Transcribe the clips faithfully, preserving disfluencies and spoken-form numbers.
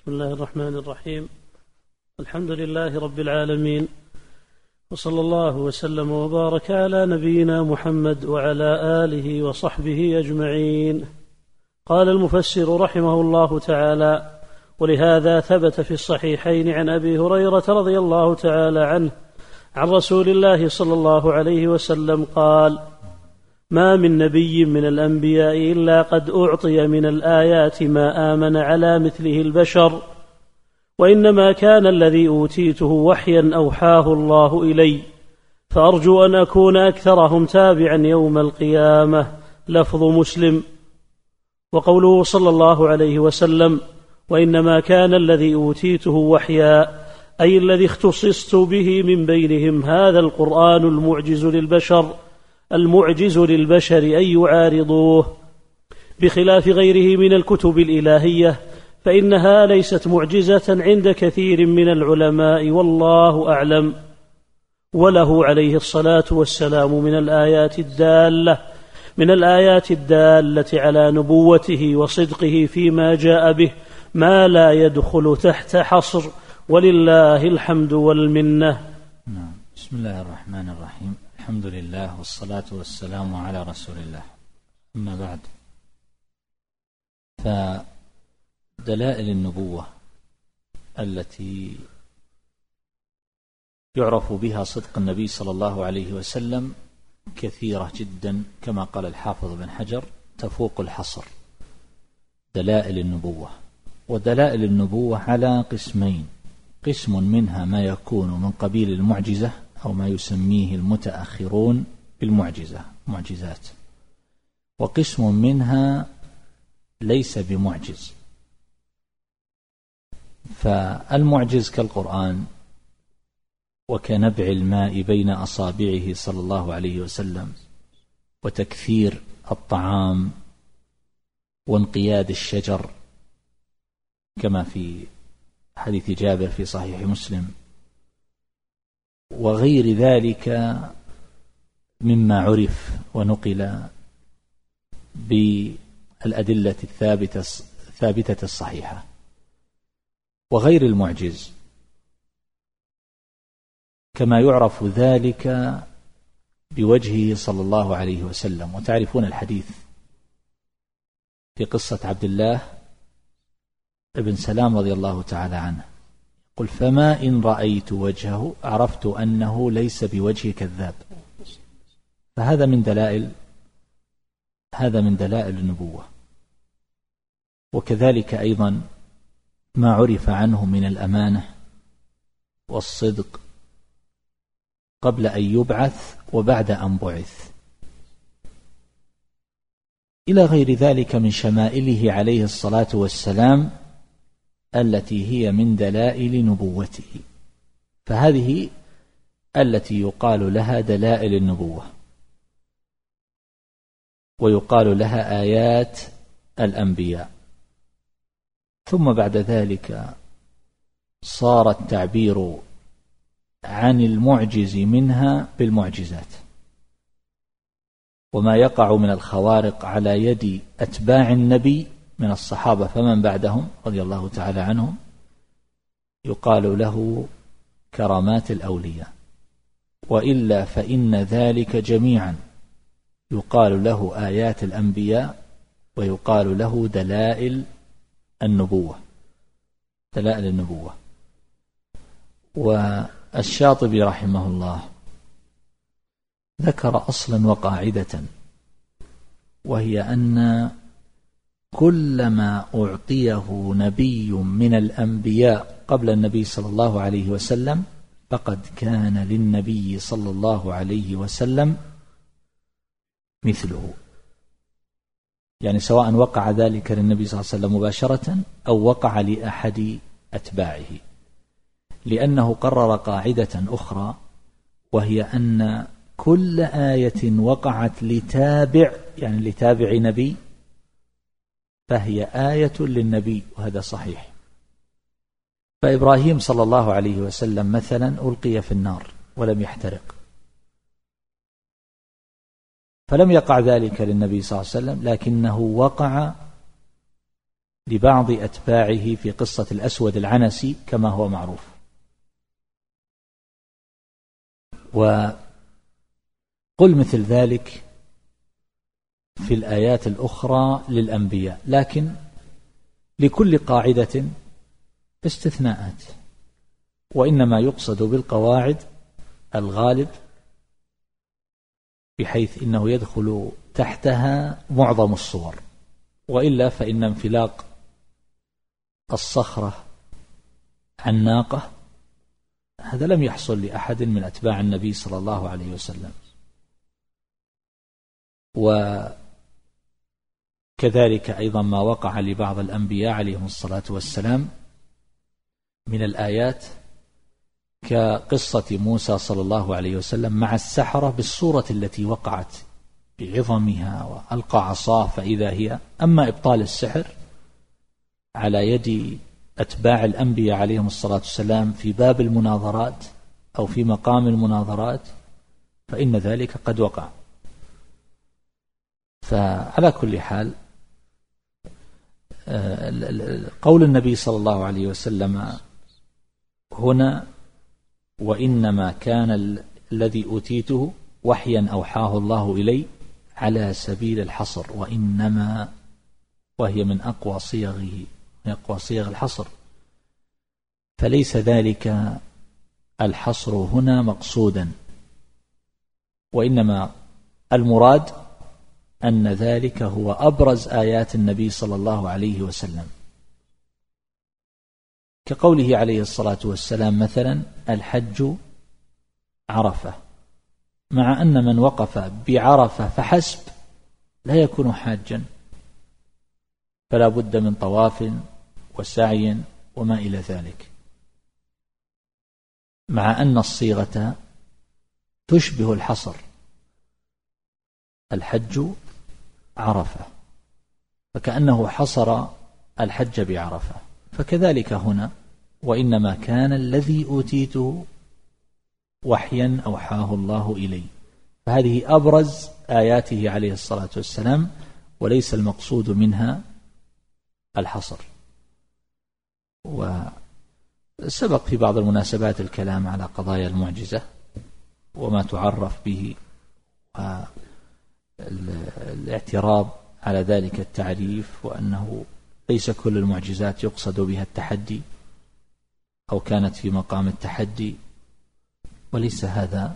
بسم الله الرحمن الرحيم. الحمد لله رب العالمين، وصلى الله وسلم وبارك على نبينا محمد وعلى آله وصحبه أجمعين. قال المفسر رحمه الله تعالى: ولهذا ثبت في الصحيحين عن أبي هريرة رضي الله تعالى عنه عن رسول الله صلى الله عليه وسلم قال: ما من نبي من الأنبياء إلا قد أعطي من الآيات ما آمن على مثله البشر، وإنما كان الذي أوتيته وحيا أوحاه الله إلي، فأرجو أن أكون أكثرهم تابعا يوم القيامة. لفظ مسلم. وقوله صلى الله عليه وسلم: وإنما كان الذي أوتيته وحيا، أي الذي اختصصت به من بينهم هذا القرآن المعجز للبشر المعجز للبشر أن يعارضوه، بخلاف غيره من الكتب الإلهية، فإنها ليست معجزة عند كثير من العلماء، والله أعلم. وله عليه الصلاة والسلام من الآيات الدالة من الآيات الدالة على نبوته وصدقه فيما جاء به ما لا يدخل تحت حصر، ولله الحمد والمنة. نعم. بسم الله الرحمن الرحيم. الحمد لله والصلاة والسلام على رسول الله. أما بعد، فدلائل النبوة التي يعرف بها صدق النبي صلى الله عليه وسلم كثيرة جدا، كما قال الحافظ بن حجر: تفوق الحصر. دلائل النبوة، ودلائل النبوة على قسمين: قسم منها ما يكون من قبيل المعجزة أو ما يسميه المتأخرون بالمعجزة، معجزات، وقسم منها ليس بمعجز. فالمعجز كالقرآن، وكنبع الماء بين أصابعه صلى الله عليه وسلم، وتكثير الطعام، وانقياد الشجر كما في حديث جابر في صحيح مسلم، وغير ذلك مما عرف ونقل بالأدلة الثابتة الثابتة الصحيحة. وغير المعجز كما يعرف ذلك بوجهه صلى الله عليه وسلم. وتعرفون الحديث في قصة عبد الله ابن سلام رضي الله تعالى عنه، قل: فما إن رأيت وجهه عرفت أنه ليس بوجه كذاب. فهذا من دلائل هذا من دلائل النبوة. وكذلك أيضا ما عرف عنه من الأمانة والصدق قبل أن يبعث وبعد أن بعث، إلى غير ذلك من شمائله عليه الصلاة والسلام التي هي من دلائل نبوته. فهذه التي يقال لها دلائل النبوة، ويقال لها آيات الأنبياء. ثم بعد ذلك صار التعبير عن المعجز منها بالمعجزات، وما يقع من الخوارق على يد أتباع النبي من الصحابة فمن بعدهم رضي الله تعالى عنهم يقال له كرامات الأولياء، وإلا فإن ذلك جميعا يقال له آيات الأنبياء، ويقال له دلائل النبوة دلائل النبوة. والشاطبي رحمه الله ذكر أصلا وقاعدة، وهي أن كلما أعطيه نبي من الأنبياء قبل النبي صلى الله عليه وسلم فقد كان للنبي صلى الله عليه وسلم مثله، يعني سواء وقع ذلك للنبي صلى الله عليه وسلم مباشرة أو وقع لأحد أتباعه، لأنه قرر قاعدة أخرى، وهي أن كل آية وقعت لتابع، يعني لتابع نبي، فهي آية للنبي، وهذا صحيح. فإبراهيم صلى الله عليه وسلم مثلا ألقي في النار ولم يحترق، فلم يقع ذلك للنبي صلى الله عليه وسلم، لكنه وقع لبعض أتباعه في قصة الأسود العنسي كما هو معروف. وقل مثل ذلك في الآيات الأخرى للأنبياء، لكن لكل قاعدة استثناءات، وإنما يقصد بالقواعد الغالب بحيث إنه يدخل تحتها معظم الصور، وإلا فإن انفلاق الصخرة عن ناقة هذا لم يحصل لأحد من أتباع النبي صلى الله عليه وسلم. وكذلك أيضا ما وقع لبعض الأنبياء عليهم الصلاة والسلام من الآيات كقصة موسى صلى الله عليه وسلم مع السحرة بالصورة التي وقعت بعظمها، وألقى عصاه فإذا هي. أما إبطال السحر على يد أتباع الأنبياء عليهم الصلاة والسلام في باب المناظرات أو في مقام المناظرات فإن ذلك قد وقع. فعلى كل حال قول النبي صلى الله عليه وسلم هنا وإنما كان الذي أوتيته وحيا أوحاه الله إلي على سبيل الحصر، وإنما وهي من أقوى صيغه من أقوى صيغ الحصر، فليس ذلك الحصر هنا مقصودا، وإنما المراد أن ذلك هو أبرز آيات النبي صلى الله عليه وسلم، كقوله عليه الصلاة والسلام مثلا الحج عرفة، مع أن من وقف بعرفة فحسب لا يكون حاجا، فلا بد من طواف وسعي وما إلى ذلك، مع أن الصيغة تشبه الحصر، الحج عرفة، فكأنه حصر الحج بعرفة. فكذلك هنا وإنما كان الذي أوتيته وحيا أوحاه الله إلي، فهذه أبرز آياته عليه الصلاة والسلام، وليس المقصود منها الحصر. وسبق في بعض المناسبات الكلام على قضايا المعجزة وما تعرف به، والاعتراض على ذلك التعريف، وأنه ليس كل المعجزات يقصد بها التحدي أو كانت في مقام التحدي، وليس هذا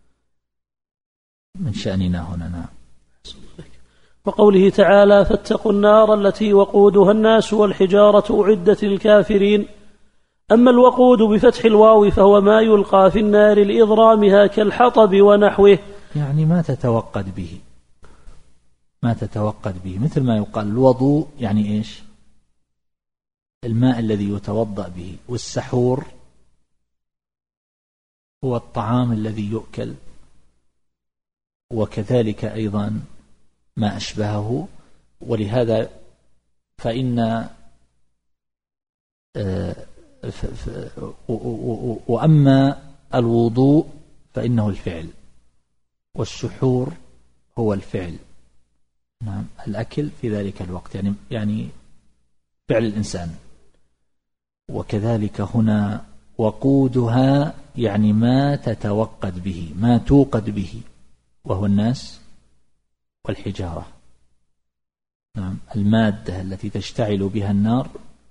من شأننا هنا. نعم. وقوله تعالى فاتقوا النار التي وقودها الناس والحجارة أعدت للكافرين. أما الوقود بفتح الواو فهو ما يلقى في النار لإضرامها كالحطب ونحوه، يعني ما تتوقد به، ما تتوقد به، مثل ما يقال الوضوء يعني إيش؟ الماء الذي يتوضأ به، والسحور هو الطعام الذي يؤكل، وكذلك أيضا ما أشبهه. ولهذا فإن وأما الوضوء فإنه الفعل، والسحور هو الفعل. نعم، الأكل في ذلك الوقت يعني يعني فعل الإنسان. وكذلك هنا وقودها يعني ما تتوقد به، ما توقد به، وهو الناس والحجارة. نعم، المادة التي تشتعل بها النار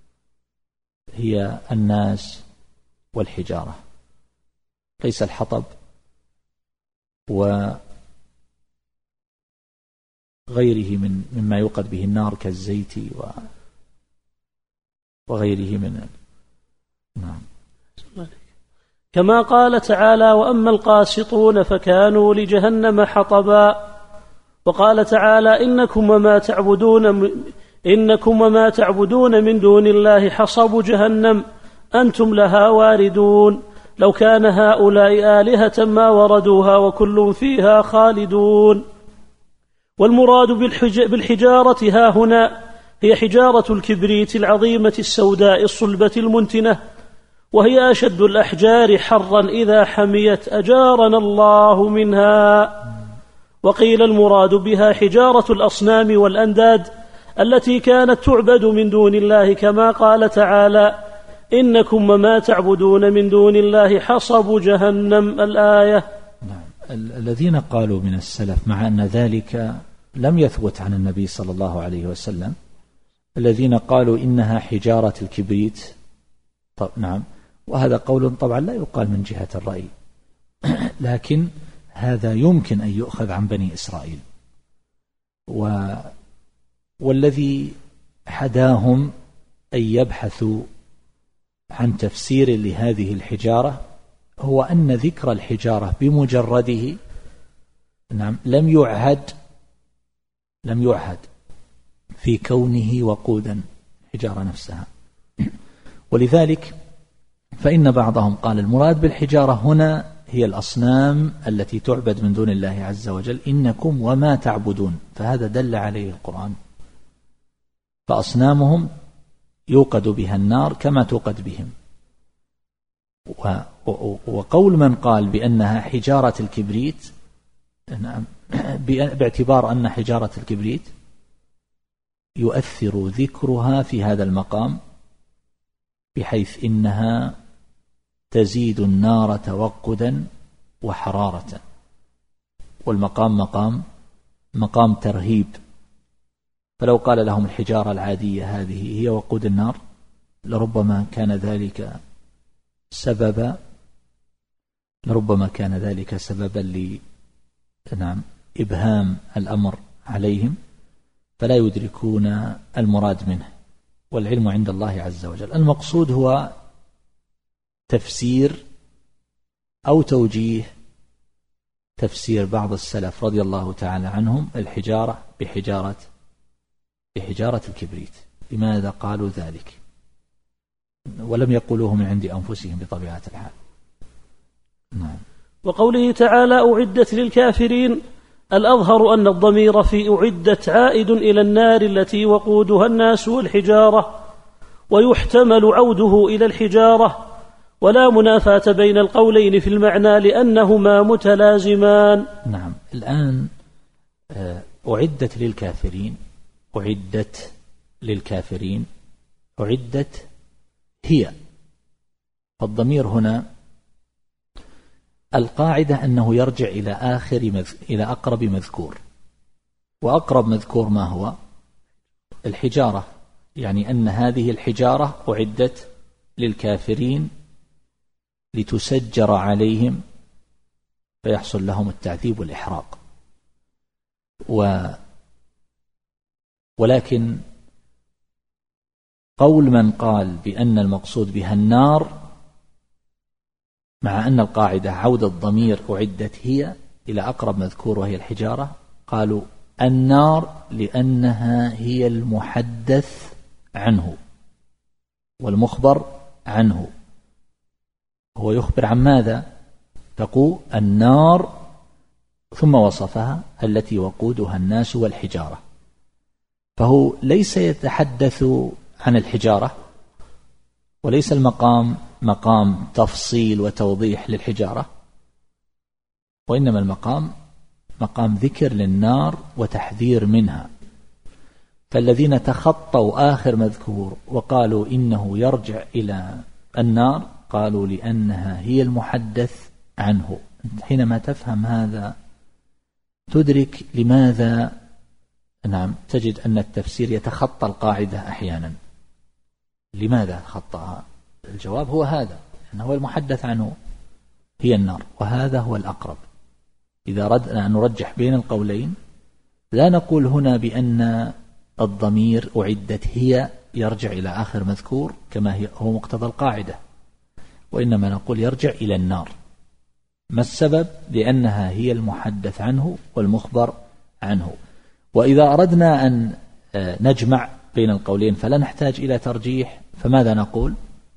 هي الناس والحجارة، ليس الحطب وغيره من مما يوقد به النار كالزيت وغيره من. نعم. كما قال تعالى وأما القاسطون فكانوا لجهنم حطبا. وقال تعالى إنكم وما تعبدون إنكم وما تعبدون من دون الله حصب جهنم أنتم لها واردون لو كان هؤلاء آلهة ما وردوها وكل فيها خالدون. والمراد بالحجارة ها هنا هي حجارة الكبريت العظيمة السوداء الصلبة المنتنة، وهي أشد الأحجار حرا إذا حميت أجارنا الله منها. وقيل المراد بها حجارة الأصنام والأنداد التي كانت تعبد من دون الله، كما قال تعالى: إنكم وما تعبدون من دون الله حصب جهنم، الآية. نعم. الذين قالوا من السلف، مع أن ذلك لم يثبت عن النبي صلى الله عليه وسلم، الذين قالوا إنها حجارة الكبريت. طب نعم، وهذا قول طبعا لا يقال من جهة الرأي، لكن هذا يمكن أن يؤخذ عن بني إسرائيل، و والذي حداهم أن يبحثوا عن تفسير لهذه الحجارة هو أن ذكر الحجارة بمجرده نعم لم يعهد لم يعهد في كونه وقودا الحجارة نفسها. ولذلك فإن بعضهم قال المراد بالحجارة هنا هي الأصنام التي تعبد من دون الله عز وجل، إنكم وما تعبدون، فهذا دل عليه القرآن، فأصنامهم يوقد بها النار كما توقد بهم. وقول من قال بأنها حجارة الكبريت باعتبار أن حجارة الكبريت يؤثر ذكرها في هذا المقام، بحيث إنها تزيد النار توقدا وحرارة، والمقام مقام مقام ترهيب. فلو قال لهم الحجارة العادية هذه هي وقود النار لربما كان ذلك سببا لربما كان ذلك سببا ل نعم إبهام الأمر عليهم، فلا يدركون المراد منه، والعلم عند الله عز وجل. المقصود هو تفسير أو توجيه تفسير بعض السلف رضي الله تعالى عنهم الحجارة بحجارة بحجارة الكبريت. لماذا قالوا ذلك؟ ولم يقولوه من عند أنفسهم بطبيعة الحال. نعم. وقوله تعالى: أعدت للكافرين، الأظهر أن الضمير في أعدت عائد إلى النار التي وقودها الناس والحجارة، ويحتمل عوده إلى الحجارة، ولا منافاة بين القولين في المعنى لأنهما متلازمان. نعم. الآن أعدت للكافرين، أعدت للكافرين، أعدت هي، فالضمير هنا القاعدة أنه يرجع إلى آخر مذ... إلى أقرب مذكور، وأقرب مذكور ما هو؟ الحجارة، يعني أن هذه الحجارة أعدت للكافرين لتسجر عليهم فيحصل لهم التعذيب والإحراق. و... ولكن قول من قال بأن المقصود بها النار، مع أن القاعدة عود الضمير أعدت هي إلى أقرب مذكور وهي الحجارة، قالوا النار لأنها هي المحدث عنه والمخبر عنه. هو يخبر عن ماذا؟ تقول النار، ثم وصفها التي وقودها الناس والحجارة، فهو ليس يتحدث عن الحجارة، وليس المقام مقام تفصيل وتوضيح للحجارة، وإنما المقام مقام ذكر للنار وتحذير منها. فالذين تخطوا آخر مذكور وقالوا إنه يرجع إلى النار قالوا لأنها هي المحدث عنه. حينما تفهم هذا تدرك لماذا نعم تجد أن التفسير يتخطى القاعدة أحيانا. لماذا خطأها؟ الجواب هو هذا، أنه المحدث عنه هي النار، وهذا هو الأقرب. إذا أردنا أن نرجح بين القولين لا نقول هنا بأن الضمير أعدت هي يرجع إلى آخر مذكور كما هي هو مقتضى القاعدة، وإنما نقول يرجع إلى النار. ما السبب؟ لأنها هي المحدث عنه والمخبر عنه. وإذا أردنا أن نجمع بين القولين فلا نحتاج إلى ترجيح، فماذا نقول؟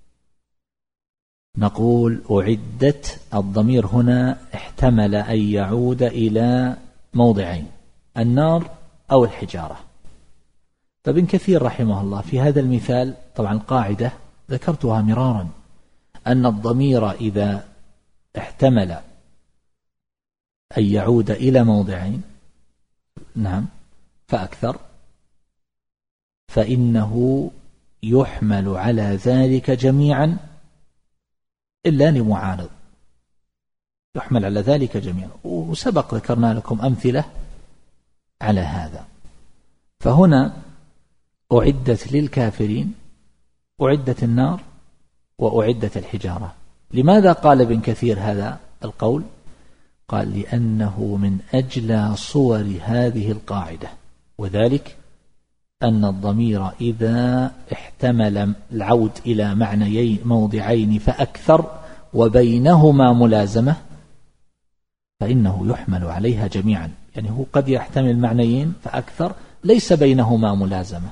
نقول أعدت الضمير هنا احتمل أن يعود إلى موضعين، النار أو الحجارة. فابن كثير رحمه الله في هذا المثال، طبعا القاعدة ذكرتها مرارا أن الضمير إذا احتمل أن يعود إلى موضعين نعم فأكثر، فإنه يحمل على ذلك جميعا إلا لمعارض، يحمل على ذلك جميعا. وسبق ذكرنا لكم أمثلة على هذا. فهنا أعدت للكافرين، أعدت النار وأعدت الحجارة. لماذا قال ابن كثير هذا القول؟ قال لأنه من أجلى صور هذه القاعدة، وذلك أن الضمير إذا احتمل العود إلى معنيين موضعين فأكثر وبينهما ملازمة فإنه يحمل عليها جميعا. يعني هو قد يحتمل معنيين فأكثر ليس بينهما ملازمة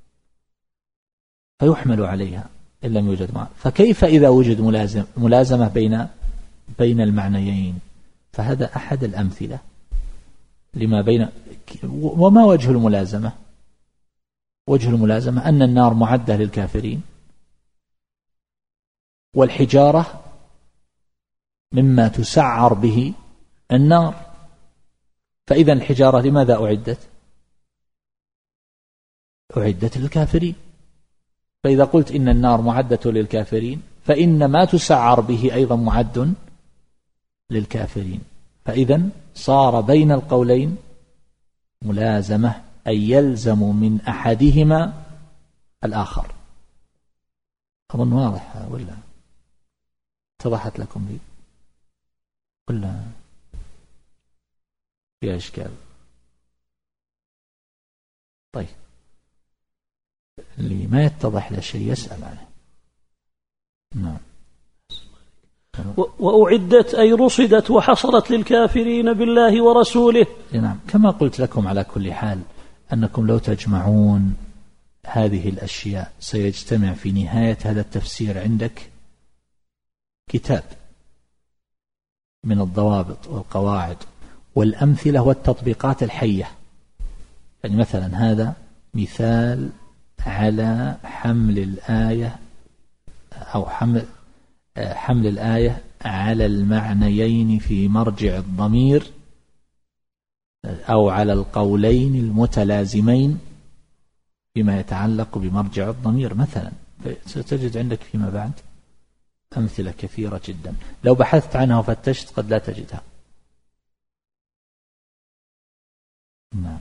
فيحمل عليها إن لم يوجد معه. فكيف إذا وجد ملازم ملازمة بين بين المعنيين؟ فهذا أحد الأمثلة لما بين. وما وجه الملازمة؟ وجه الملازمة أن النار معدة للكافرين والحجارة مما تسعر به النار، فإذا الحجارة لماذا أعدت؟ أعدت للكافرين. فإذا قلت إن النار معدة للكافرين فإن ما تسعر به أيضا معد للكافرين، فإذا صار بين القولين ملازمة، أي يلزم من أحدهما الآخر. أظن واضح ولا اتضحت لكم لي ولا فيها إشكال؟ طيب، اللي ما يتضح له شيء يسأل عنه. نعم. وأعدت أي رصدت وحصلت للكافرين بالله ورسوله. نعم، كما قلت لكم على كل حال أنكم لو تجمعون هذه الأشياء سيجتمع في نهاية هذا التفسير عندك كتاب من الضوابط والقواعد والأمثلة والتطبيقات الحية. يعني مثلا هذا مثال على حمل الآية أو حمل حمل الآية على المعنيين في مرجع الضمير أو على القولين المتلازمين فيما يتعلق بمرجع الضمير مثلا. ستجد عندك فيما بعد أمثلة كثيرة جدا، لو بحثت عنها وفتشت قد لا تجدها. نعم.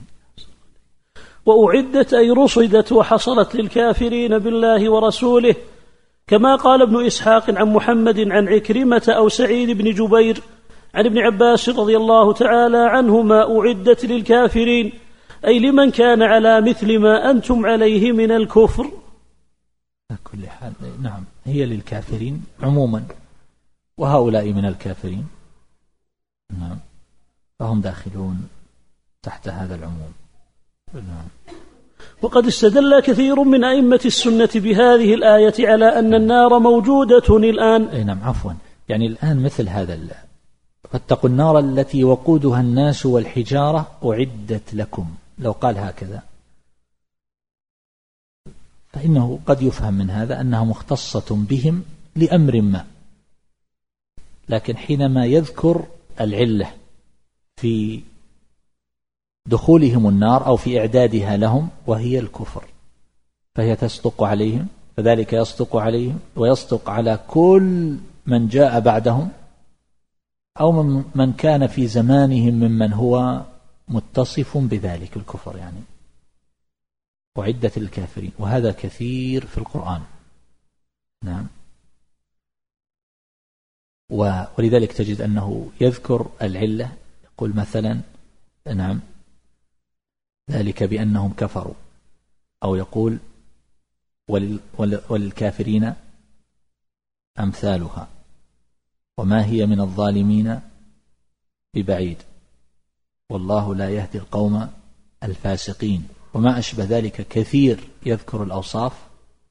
وأعدت أي رصدت وحصلت للكافرين بالله ورسوله، كما قال ابن إسحاق عن محمد عن عكرمة أو سعيد بن جبير عن ابن عباس رضي الله تعالى عنهما: أعدت للكافرين أي لمن كان على مثل ما أنتم عليه من الكفر. على كل حال نعم، هي للكافرين عموما، وهؤلاء من الكافرين نعم، فهم داخلون تحت هذا العموم. نعم. وقد استدل كثير من أئمة السنة بهذه الآية على أن النار موجودة الآن. أي نعم، عفوا، يعني الآن مثل هذا: فاتقوا النار التي وقودها الناس والحجارة أعدت لكم. لو قال هكذا فإنه قد يفهم من هذا أنها مختصة بهم لأمر ما، لكن حينما يذكر العلة في دخولهم النار أو في إعدادها لهم وهي الكفر فهي تصدق عليهم، فذلك يصدق عليهم ويصدق على كل من جاء بعدهم أو من كان في زمانهم ممن هو متصف بذلك الكفر. يعني أعدت للكافرين، وهذا كثير في القرآن. نعم. ولذلك تجد أنه يذكر العلة، يقول مثلا نعم ذلك بأنهم كفروا، أو يقول وللكافرين أمثالها وما هي من الظالمين ببعيد والله لا يهدي القوم الفاسقين، وما أشبه ذلك. كثير يذكر الأوصاف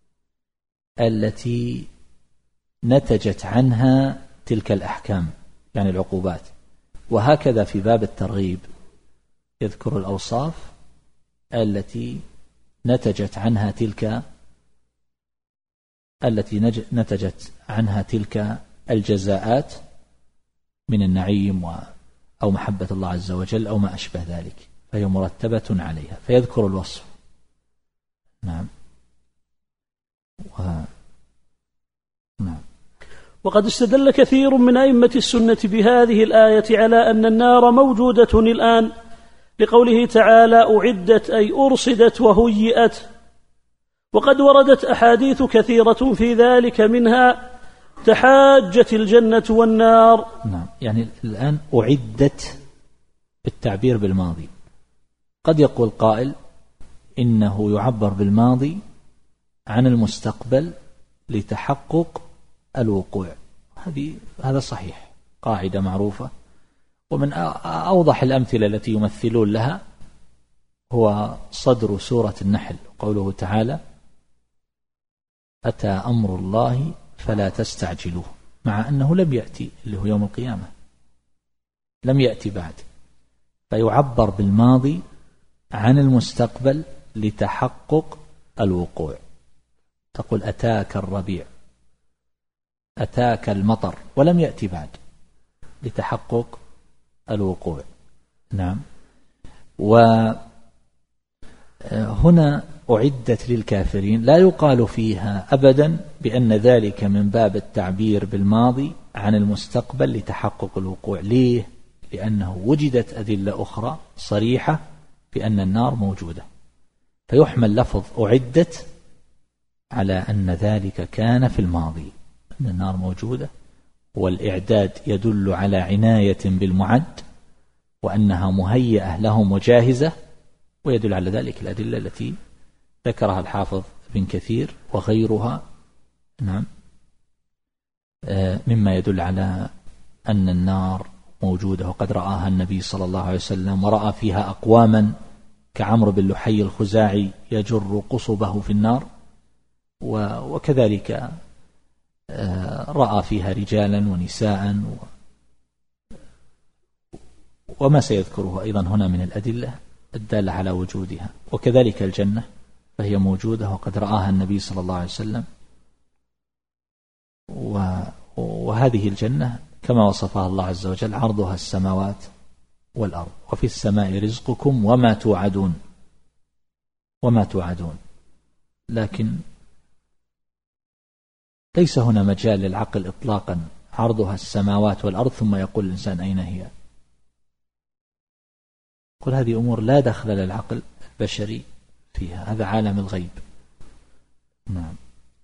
التي نتجت عنها تلك الأحكام، يعني العقوبات. وهكذا في باب الترغيب يذكر الأوصاف التي نتجت عنها تلك التي نتجت عنها تلك الجزاءات من النعيم أو محبة الله عز وجل أو ما أشبه ذلك، فهي مرتبة عليها، فيذكر الوصف. نعم. و... نعم. وقد استدل كثير من أئمة السنة بهذه الآية على أن النار موجودة الآن، لقوله تعالى أعدت أي أرصدت وهيئت. وقد وردت أحاديث كثيرة في ذلك، منها تحاجت الجنة والنار. نعم. يعني الآن أعدت بالتعبير بالماضي. قد يقول قائل إنه يعبر بالماضي عن المستقبل لتحقق الوقوع. هذه هذا صحيح، قاعدة معروفة. ومن أوضح الأمثلة التي يمثلون لها هو صدر سورة النحل، قوله تعالى أتى أمر الله فلا تستعجلوه، مع أنه لم يأتي، اللي هو يوم القيامة لم يأتي بعد، فيعبر بالماضي عن المستقبل لتحقق الوقوع. تقول أتاك الربيع، أتاك المطر، ولم يأتي بعد، لتحقق الوقوع. نعم. وهنا أعدت للكافرين لا يقال فيها أبدا بأن ذلك من باب التعبير بالماضي عن المستقبل لتحقق الوقوع. ليه؟ لأنه وجدت أدلة أخرى صريحة بأن النار موجودة، فيحمل لفظ أعدت على أن ذلك كان في الماضي، أن النار موجودة، والإعداد يدل على عناية بالمعد وأنها مهيئة لهم وجاهزة، ويدل على ذلك الأدلة التي ذكرها الحافظ ابن كثير وغيرها. نعم. مما يدل على أن النار موجودة، وقد رآها النبي صلى الله عليه وسلم، ورأى فيها أقواما كعمرو بن لحي الخزاعي يجر قصبه في النار، وكذلك رأى فيها رجالا ونساء، وما سيذكره أيضا هنا من الأدلة الدالة على وجودها. وكذلك الجنة فهي موجودة، وقد رآها النبي صلى الله عليه وسلم. وهذه الجنة كما وصفها الله عز وجل عرضها السماوات والأرض، وفي السماء رزقكم وما توعدون وما توعدون. لكن ليس هنا مجال للعقل إطلاقا، عرضها السماوات والأرض ثم يقول الإنسان أين هي؟ قل هذه أمور لا دخل للعقل البشري فيها، هذا عالم الغيب. نعم.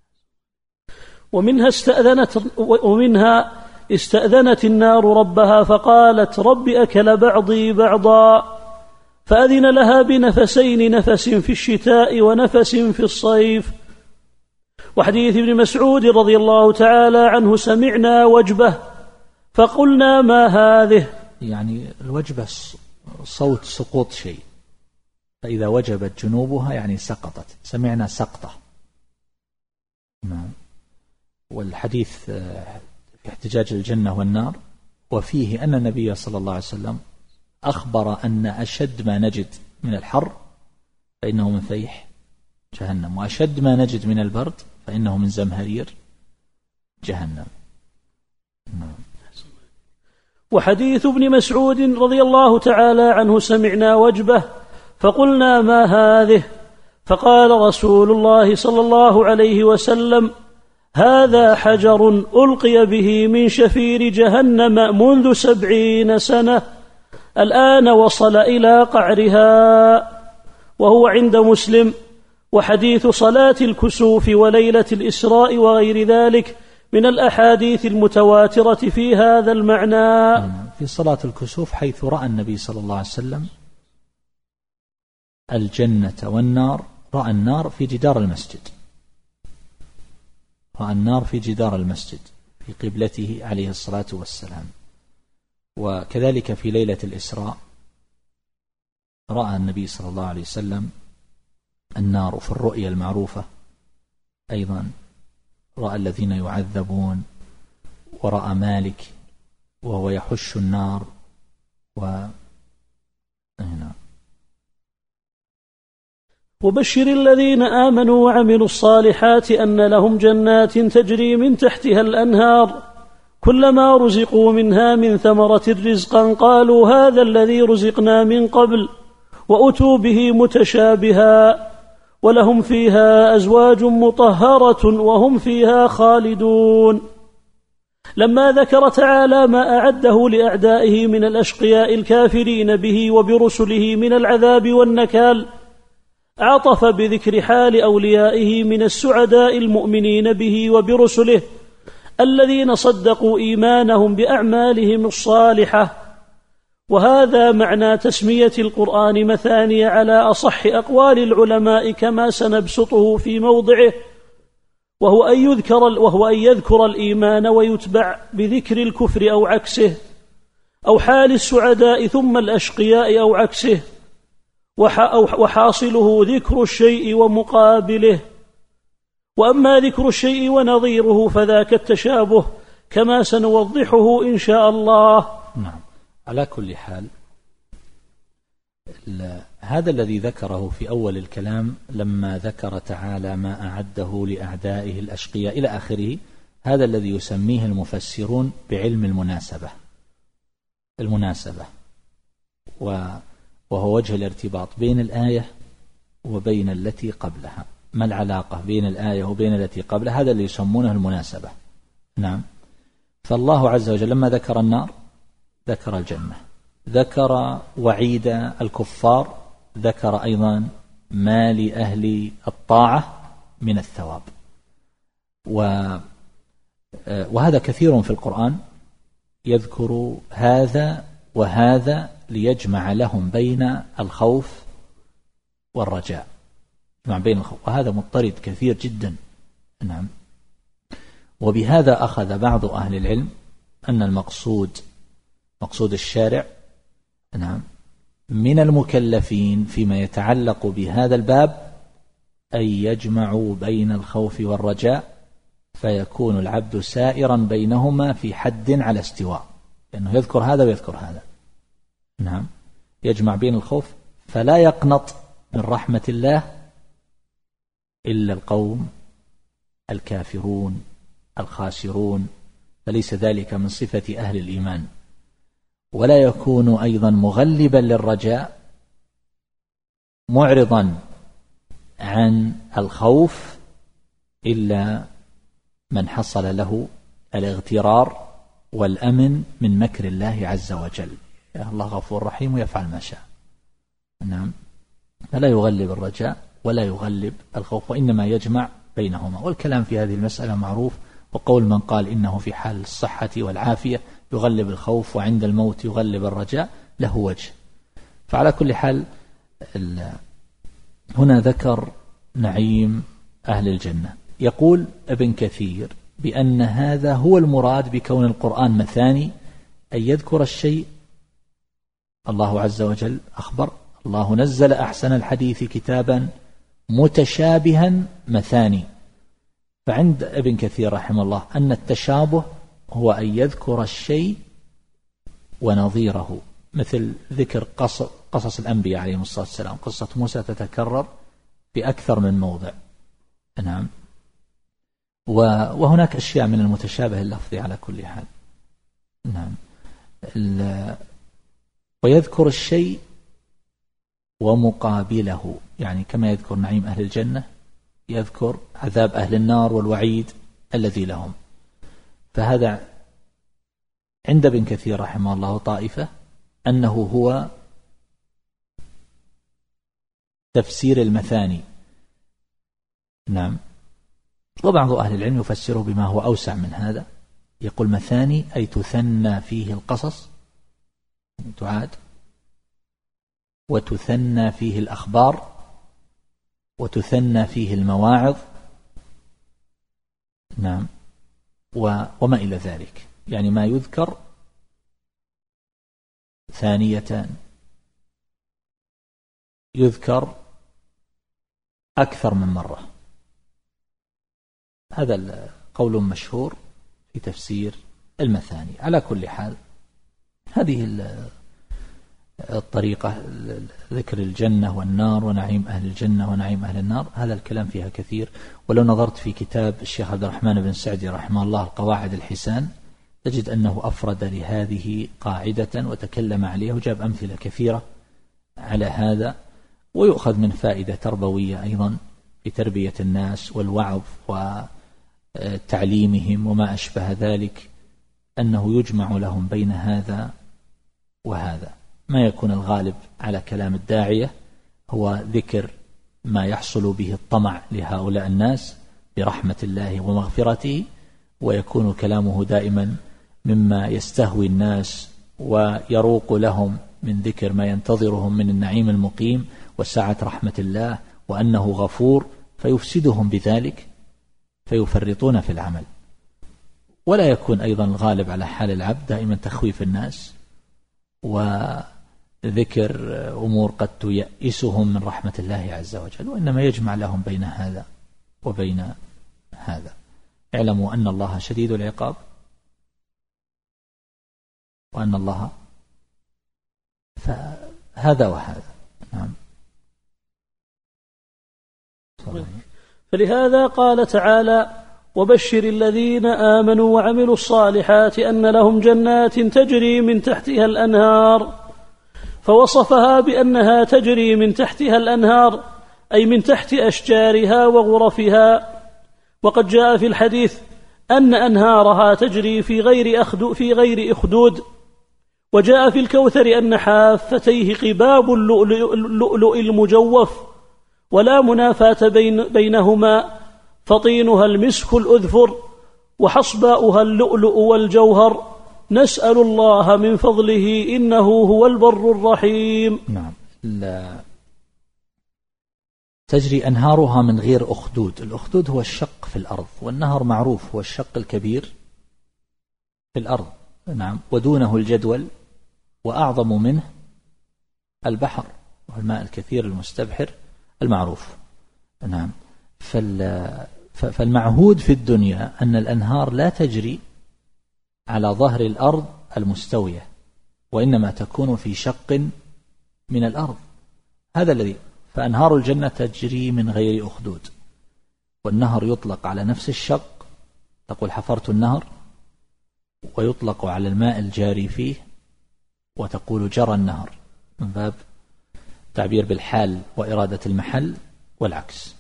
ومنها استأذنت ومنها استأذنت النار ربها فقالت رب أكل بعضي بعضا، فأذن لها بنفسين، نفس في الشتاء ونفس في الصيف. وحديث ابن مسعود رضي الله تعالى عنه سمعنا وجبة فقلنا ما هذه؟ يعني الوجبة صوت سقوط شيء، فإذا وجبت جنوبها يعني سقطت، سمعنا سقطة. نعم. والحديث في احتجاج الجنة والنار، وفيه أن النبي صلى الله عليه وسلم أخبر أن أشد ما نجد من الحر فإنه من فيح جهنم، وأشد ما نجد من البرد فإنه من زمهرير جهنم. نعم. وحديث ابن مسعود رضي الله تعالى عنه سمعنا وجبة فقلنا ما هذه؟ فقال رسول الله صلى الله عليه وسلم هذا حجر ألقي به من شفير جهنم منذ سبعين سنة، الآن وصل إلى قعرها، وهو عند مسلم. وحديث صلاة الكسوف وليلة الإسراء وغير ذلك من الأحاديث المتواترة في هذا المعنى. في صلاة الكسوف حيث رأى النبي صلى الله عليه وسلم الجنة والنار، رأى النار في جدار المسجد، رأى النار في جدار المسجد في قبلته عليه الصلاة والسلام. وكذلك في ليلة الإسراء رأى النبي صلى الله عليه وسلم النار، في الرؤيا المعروفة أيضا رأى الذين يعذبون، ورأى مالك وهو يحش النار. وهنا وبشر الذين آمنوا وعملوا الصالحات أن لهم جنات تجري من تحتها الأنهار كلما رزقوا منها من ثمرة رزقا قالوا هذا الذي رزقنا من قبل وأتوا به متشابها ولهم فيها أزواج مطهرة وهم فيها خالدون. لما ذكر تعالى ما أعده لأعدائه من الأشقياء الكافرين به وبرسله من العذاب والنكال، عطف بذكر حال أوليائه من السعداء المؤمنين به وبرسله الذين صدقوا إيمانهم بأعمالهم الصالحة. وهذا معنى تسمية القرآن مثاني على أصح أقوال العلماء كما سنبسطه في موضعه، وهو أن يذكر, وهو أن يذكر الإيمان ويتبع بذكر الكفر أو عكسه، أو حال السعداء ثم الأشقياء أو عكسه، وحاصله ذكر الشيء ومقابله. وأما ذكر الشيء ونظيره فذاك التشابه كما سنوضحه إن شاء الله. نعم. على كل حال هذا الذي ذكره في أول الكلام لما ذكر تعالى ما أعده لأعدائه الأشقياء إلى آخره، هذا الذي يسميه المفسرون بعلم المناسبة. المناسبة وهو وجه الارتباط بين الآية وبين التي قبلها. ما العلاقة بين الآية وبين التي قبلها؟ هذا اللي يسمونه المناسبة. نعم. فالله عز وجل لما ذكر النار ذكر الجنة، ذكر وعيد الكفار، ذكر أيضا ما لأهل الطاعة من الثواب. وهذا كثير في القرآن يذكر هذا وهذا ليجمع لهم بين الخوف والرجاء، مع بين الخوف، وهذا مضطرد كثير جدا. نعم. وبهذا أخذ بعض أهل العلم أن المقصود مقصود الشارع نعم من المكلفين فيما يتعلق بهذا الباب أن يجمعوا بين الخوف والرجاء، فيكون العبد سائرا بينهما في حد على استواء، لأنه يذكر هذا ويذكر هذا. نعم. يجمع بين الخوف، فلا يقنط من رحمة الله إلا القوم الكافرون الخاسرون، فليس ذلك من صفة أهل الإيمان. ولا يكون أيضا مغلبا للرجاء معرضا عن الخوف إلا من حصل له الاغترار والأمن من مكر الله عز وجل. يا الله غفور رحيم ويفعل ما شاء. نعم. فلا يغلب الرجاء ولا يغلب الخوف، وإنما يجمع بينهما. والكلام في هذه المسألة معروف، وقول من قال إنه في حال الصحة والعافية يغلب الخوف وعند الموت يغلب الرجاء له وجه. فعلى كل حال هنا ذكر نعيم أهل الجنة. يقول ابن كثير بأن هذا هو المراد بكون القرآن مثاني، أن يذكر الشيء. الله عز وجل أخبر: الله نزل أحسن الحديث كتابا متشابها مثاني. فعند ابن كثير رحمه الله أن التشابه هو أن يذكر الشيء ونظيره، مثل ذكر قصص, قصص الأنبياء عليهم الصلاة والسلام. قصة موسى تتكرر في أكثر من موضع. نعم. وهناك أشياء من المتشابه اللفظي على كل حال. نعم. ويذكر الشيء ومقابله، يعني كما يذكر نعيم أهل الجنة يذكر عذاب أهل النار والوعيد الذي لهم. فهذا عند ابن كثير رحمه الله طائفة أنه هو تفسير المثاني. نعم. وبعض أهل العلم يفسره بما هو أوسع من هذا، يقول مثاني أي تثنى فيه القصص، تعاد، وتثنى فيه الأخبار، وتثنى فيه المواعظ. نعم. وما إلى ذلك، يعني ما يذكر ثانية يذكر أكثر من مرة. هذا القول مشهور في تفسير المثاني. على كل حال هذه الطريقة، ذكر الجنة والنار ونعيم أهل الجنة ونعيم أهل النار، هذا الكلام فيها كثير. ولو نظرت في كتاب الشيخ عبد الرحمن بن سعدي رحمه الله القواعد الحسان تجد أنه أفرد لهذه قاعدة وتكلم عليها وجاب أمثلة كثيرة على هذا. ويؤخذ من فائدة تربوية أيضا بتربية الناس والوعظ وتعليمهم وما أشبه ذلك، أنه يجمع لهم بين هذا وهذا. ما يكون الغالب على كلام الداعية هو ذكر ما يحصل به الطمع لهؤلاء الناس برحمة الله ومغفرته، ويكون كلامه دائما مما يستهوي الناس ويروق لهم من ذكر ما ينتظرهم من النعيم المقيم وسعة رحمة الله وأنه غفور، فيفسدهم بذلك فيفرطون في العمل. ولا يكون أيضا الغالب على حال العبد دائما تخويف الناس وذكر أمور قد تيئسهم من رحمة الله عز وجل، وإنما يجمع لهم بين هذا وبين هذا. اعلموا أن الله شديد العقاب وأن الله فهذا وهذا. نعم. فلهذا قال تعالى: وبشر الذين آمنوا وعملوا الصالحات أن لهم جنات تجري من تحتها الأنهار، فوصفها بأنها تجري من تحتها الأنهار أي من تحت أشجارها وغرفها. وقد جاء في الحديث أن أنهارها تجري في غير أخدود, في غير أخدود. وجاء في الكوثر أن حافتيه قباب اللؤلؤ المجوف ولا منافاة بين بينهما، فطينها المسك الأذفر وحصباؤها اللؤلؤ والجوهر، نسأل الله من فضله إنه هو البر الرحيم. نعم. لا تجري أنهارها من غير أخدود. الأخدود هو الشق في الأرض، والنهر معروف هو الشق الكبير في الأرض. نعم. ودونه الجدول، وأعظم منه البحر والماء الكثير المستبحر المعروف. نعم. فالمعهود في الدنيا أن الأنهار لا تجري على ظهر الأرض المستوية، وإنما تكون في شق من الأرض. هذا الذي فأنهار الجنة تجري من غير أخدود. والنهر يطلق على نفس الشق، تقول حفرت النهر، ويطلق على الماء الجاري فيه وتقول جرى النهر، من باب تعبير بالحال وإرادة المحل والعكس.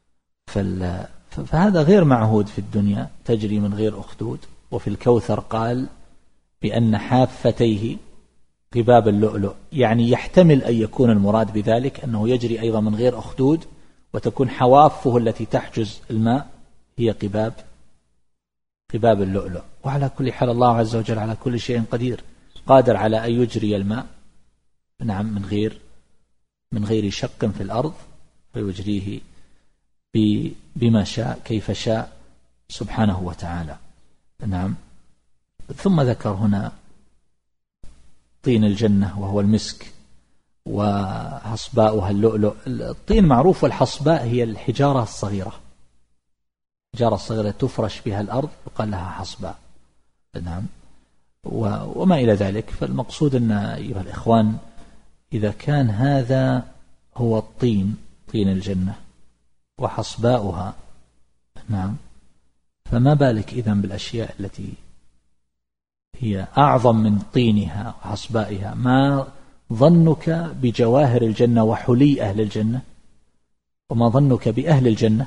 فهذا غير معهود في الدنيا، تجري من غير أخدود. وفي الكوثر قال بأن حافتيه قباب اللؤلؤ، يعني يحتمل أن يكون المراد بذلك أنه يجري أيضا من غير أخدود، وتكون حوافه التي تحجز الماء هي قباب قباب اللؤلؤ. وعلى كل حال الله عز وجل على كل شيء قدير، قادر على أن يجري الماء نعم من غير من غير شق في الأرض، فيجريه بما شاء كيف شاء سبحانه وتعالى. نعم. ثم ذكر هنا طين الجنة وهو المسك، وحصباؤها اللؤلؤ. الطين معروف، والحصباء هي الحجارة الصغيرة، الحجارة الصغيرة تفرش بها الأرض يقال لها حصباء. نعم. وما إلى ذلك. فالمقصود أن أيها الإخوان إذا كان هذا هو الطين، طين الجنة وحصباؤها، نعم، فما بالك إذن بالأشياء التي هي أعظم من طينها وحصبائها. ما ظنك بجواهر الجنة وحلي أهل الجنة، وما ظنك بأهل الجنة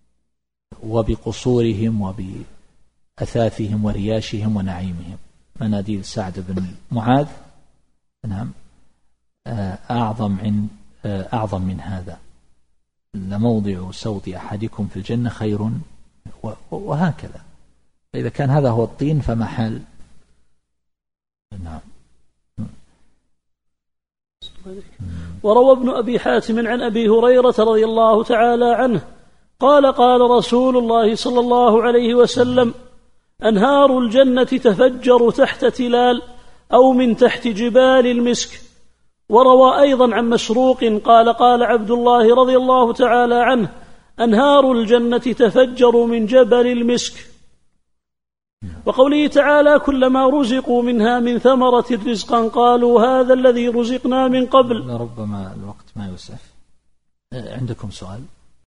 وبقصورهم وبأثاثهم ورياشهم ونعيمهم. مناديل سعد بن معاذ نعم أعظم عن أعظم من هذا. لموضع صوت أحدكم في الجنة خير، وهكذا. إذا كان هذا هو الطين فما حال. نعم. وروى ابن أبي حاتم عن أبي هريرة رضي الله تعالى عنه قال قال رسول الله صلى الله عليه وسلم: أنهار الجنة تفجر تحت تلال أو من تحت جبال المسك. وروى أيضا عن مسروق قال قال عبد الله رضي الله تعالى عنه: أنهار الجنة تفجر من جبل المسك. وقوله تعالى: كلما رزقوا منها من ثمرة رزقا قالوا هذا الذي رزقنا من قبل. ربما الوقت ما يوسف. عندكم سؤال؟